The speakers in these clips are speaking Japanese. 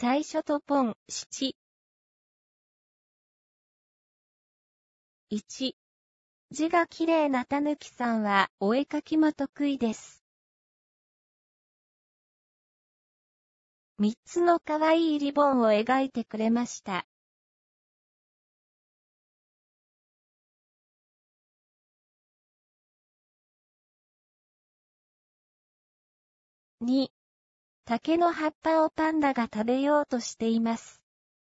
最初とポン、7。1。字が綺麗なたぬきさんはお絵描きも得意です。3つのかわいいリボンを描いてくれました。2。竹の葉っぱをパンダが食べようとしています。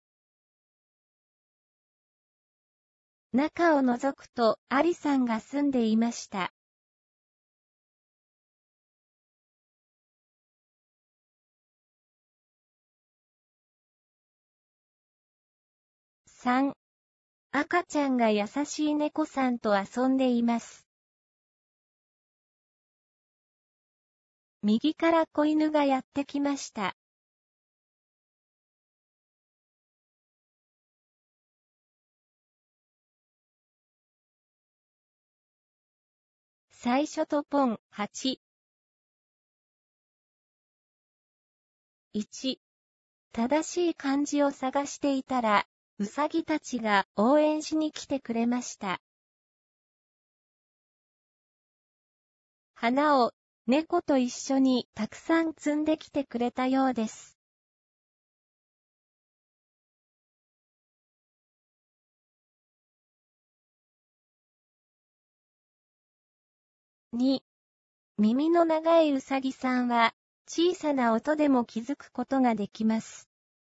中を覗くとアリさんが住んでいました。3。赤ちゃんが優しい猫さんと遊んでいます。右から子犬がやってきました。最初とポン、8。1。正しい漢字を探していたら、うさぎたちが応援しに来てくれました。花を猫と一緒にたくさん摘んできてくれたようです。2。耳の長いうさぎさんは、小さな音でも気づくことができます。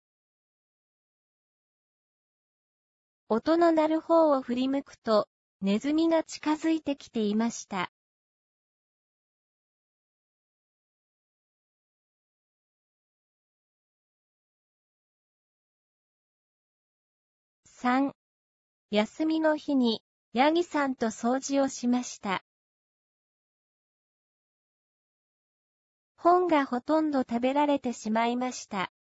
音の鳴る方を振り向くと、ネズミが近づいてきていました。3。休みの日に、ヤギさんと掃除をしました。本がほとんど食べられてしまいました。